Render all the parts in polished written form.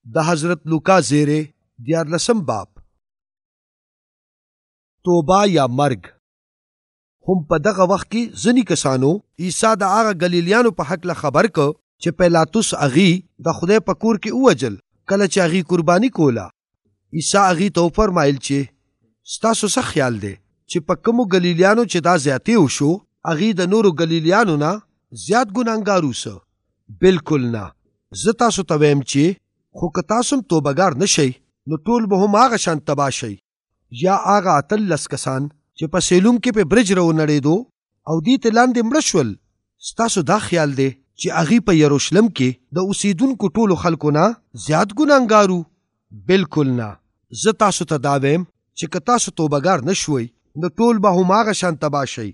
د حضرت لوقا زیره 14 باب. توبه یا مرګ. هم په دغه وخت کې ځینې کسانو عیسی د هغه ګلیلیانو په حق له خبر کو چې پیلاطس اغي د خدای په کور کې ووجل کله چې اغي قرباني کوله. عیسی اغي ته فرمایل چې ستاسو څه خیال دی چې په کومو ګلیلیانو چې دا زیاتی وشو اغي د نورو ګلیلیانو نه زیات ګناهګار وسه؟ بالکل نه. زه تاسو ته وایم چې خو که تاسو توبهګار نشئ نو ټول به هم هغه شان تباه شئ. یا هغه 18 کسان چې په سیلوم کې په برج راونړېدو او دې ته لاندې مړه شول، ستاسو دا خیال دی چې هغوی په یروشلم کې د اوسېدونکو ټولو خلکو نه زیات ګناهګار وو؟ بالکل نه. زه تاسو ته دا وایم چې که تاسو توبهګار نشوئ نو ټول به هم هغه شان تباه شئ.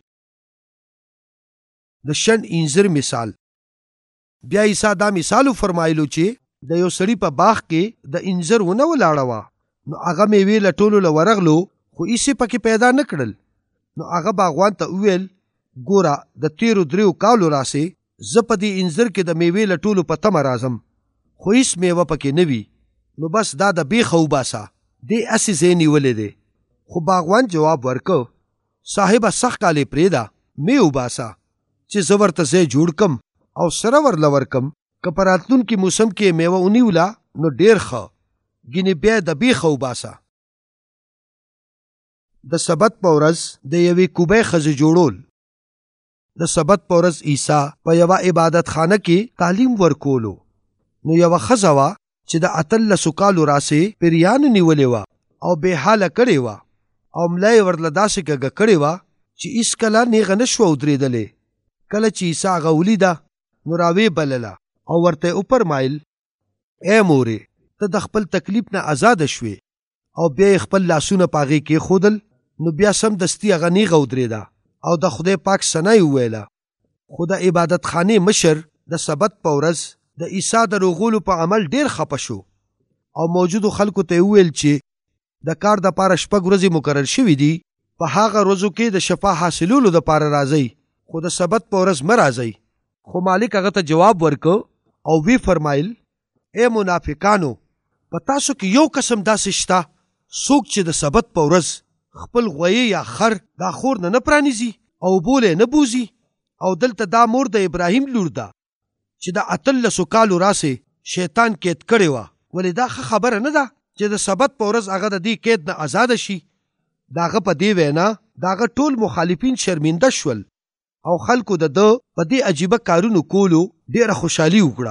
د شن انځر مثال. بیا عیسی دا مثال فرمایلو چې د یو سړي په باغ کې د انځر ونه ولاړه وه، نو هغه میوې له ټولو له ورغلو خو هیڅ پکې پیدا نه کړل. نو هغه باغوان ته وویل ګوره د تیرو 3 کالو راسې زه په دې انځر کې د میوې له ټولو په تمه راځم خو هیڅ میوه پکې نه وي، نو بس دا د بیخه وباسه، دې هسې ځای نیولی دی. خو باغوان جواب ورکو صاحبه سخت کالې پرېږده مې وباسه چې زه ورته ځای جوړ کم او سره ورله ورکم، که په راتلونکي موسم کې میوه ونیوله نو ډېر ښه، ګینې بیا د بیخه وباسه. د سبت په ورځ د یوې کوبۍ ښځې جوړول. د سبت په ورځ عیسی په یوه عبادت خانه کې تعلیم ورکولو. نو یوه ښځه وه چې د 18 کالو راسې پیریانو نیولې وه او بې حاله کړې وه او ملا یې ورله داسې کږه کړې وه چې هېڅکله نیغه نه شوه ودرېدلی. کله چې عیسی هغه ولیده نو راویې بلله او ورته یې وفرمایل ای مورې ته د خپل تکلیف نه آزاده شوې، او بیا یې خپل لاسونه په هغې کېښودل. نو بیا سمدستي هغه نیغه ودرېده او د خدای پاک ثنا یې وویله. خو د عبادت خانې مشر د سبت په ورځ د عیسی د روغولو په عمل ډېر خفه شو او موجودو خلکو ته یې وویل چې د کار دپاره 6 ورځې مقرر شوي دي، په هغه ورځو کې د شفا حاصلولو دپاره راځئ، خو د سبت په ورځ مه راځئ. خو مالک هغه ته جواب ورکو او وی فرمایل ای منافقانو، په تاسو کې یو قسم داسې شته څوک چې د سبت په ورځ خپل غویی یا خر دا خور نه پرانیزي او بولی نه بوزي؟ او دلته دا مور د ابراهیم لور ده چې د 18 کالو راسې شیطان قید کړې وه. ولې دا ښه خبره نه ده چې د سبت په ورځ هغه د دې قید نه آزاده شي؟ د هغه په دې وینا د هغه ټول مخالفین شرمنده شول او خلکو د ده په دې عجیبه کارونو کولو ډېره خوشحالي وکړه.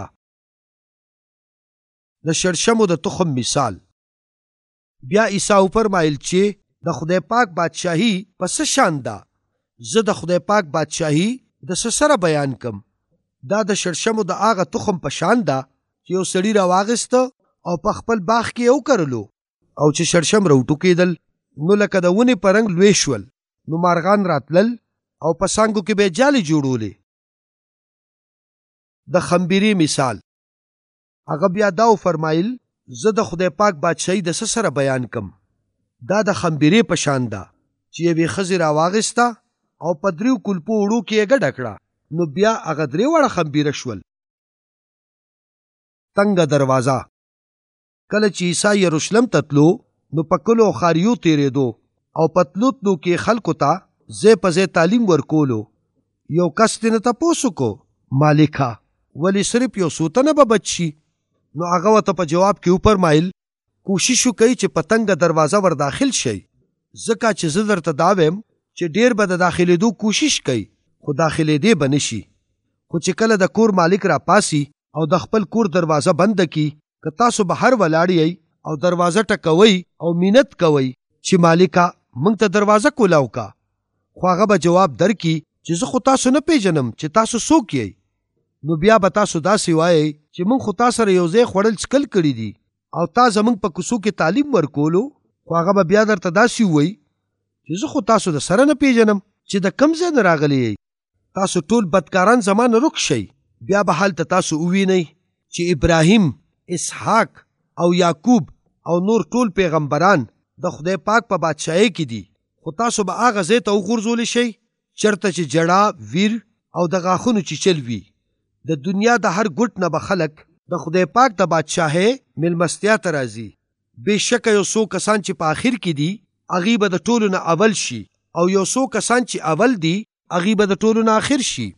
د شړشمو د تخم مثال. بیا عیسی وفرمایل چې د خدای پاک بادشاهي په څه شان ده؟ زه د خدای پاک بادشاهي د څه سره بیان کم؟ دا د شړشمو د هغه تخم په شان ده چې یو سړي راواغسته او په خپل باغ کې یې وکرلو، او چې شړشم راوټوکېدل نو لکه د ونې په رنګ لوی شول، نو مارغان راتلل او په څانګو کې به جالې جوړولې. د خمبیرې مثال. هغه بیا دا وفرمایل زه د خدای پاک بادشاهي د څه سره بیان کم؟ دا د خمبیرې په شان ده چې یوې ښځې راواغسته او په 3 کلپو اوړو کې یې ګډه کړه، نو بیا هغه 3 وړه خمبیره شول. تنګه دروازه. کله چې عیسی یروشلم ته تلو نو په کلو او ښاریو تېرېدو او په تلو تلو کې خلکو ته ځای په ځای تعلیم ورکولو. یو کس ترې تپوس وکړو مالکه ولې صرف یو څو تنه به بچ شي؟ نو هغه ورته په جواب کې وفرمایل کوشش وکئ چې په تنګه دروازه ور داخل شئ، ځکه چې زه درته دا وایم چې ډېر به د داخلېدو کوشش کوي خو داخلېدی به نشي. خو چې کله د کور مالک را پاسي او د خپل کور دروازه بنده کړي، که تاسو بهر ولاړ یئ او دروازه ټکوئ او منت کوئ چې مالکه موږ ته دروازه کولاو کا، خو هغه به جواب درکړي چې زه خو تاسو نه پیژنم چې تاسو څوک یئ. نو بیا به تاسو داسې وایئ چې موږ خو تا سره یو ځای خوړل څکل کړي دي او تا زموږ په کوڅو کې تعلیم ورکولو. خو هغه به بیا درته داسې ووایي چې زه خو تاسو د سره نه پیژنم چې د کوم ځای نه راغلي یئ. تاسو ټول بدکاران زما نه رک شئ. بیا به هلته تاسو ووینئ چې ابراهیم، اسحاق او یعقوب او نور ټول پیغمبران د خدای پاک په بادشاهۍ کې دي، خو تاسو به هغه ځای ته وغورځولی شئ چېرته چې جړه، ویر او د غاښونو چیچل وي. د دنیا د هر ګوټ نه به خلک د خدای پاک د بادشاهۍ ملمستیا ته راځي. بېشکه یو څو کسان چې په آخر کې دي هغوی به د ټولو نه اول شي، او یو څو کسان چې اول دي هغوی به د ټولو نه آخر شي.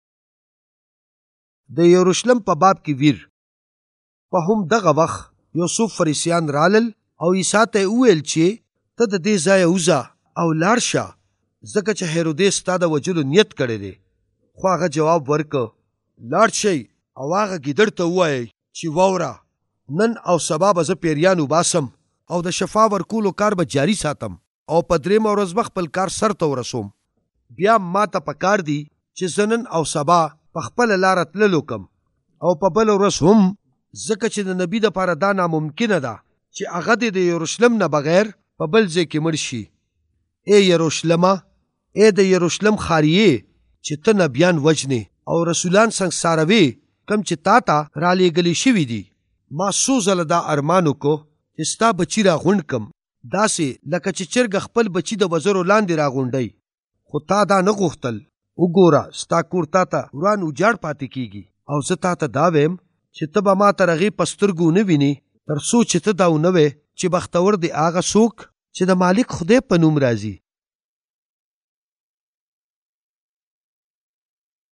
د یروشلم په باب کې ویر. په هم دغه وخت یو څو فریسیان رالل او عیسی ته وویل چې ته د دې ځایه وځه او لاړ شه، ځکه چې هیرودیس تا د وجلو نیت کړی دی. خو هغه جواب ورکړ، لاړ شئ او هغه ګیدړ ته ووایئ چې واوره، نن او سبا به زه پیریان وباسم او د شفا ورکولو کار به جاري ساتم او په درېیمه ورځ به خپل کار سرته ورسوم. بیا ما ته پکار دي چې زه نن او سبا په خپله لاره تللو کم او په بله ورځ هم، ځکه چې د نبي دپاره دا ناممکنه ده چې هغه دې د یروشلم نه بغیر په بل ځای کې مړ شي. ای یروشلمه، ای د یروشلم ښاریې چې ته نبیان وجنې او رسولان سنګساروې، کم چې تا ته رالیږلي شوي دي. ما څو ځله دا ارمان وکړو چې ستا بچي راغونډ کم، داسې لکه چې چرګه خپل بچي د وزرو لاندې راغونډوي، خو تا دا نه غوښتل. وګوره ستا کور تا ته وران وجاړ پاتې کیږي، او زه تا ته دا ویم چې ته به ما ته هغې په سترګو ونه وینې تر څو چې ته دا ونه وې چې بختور دی هغه څوک چې د مالک خدای په نوم راځي.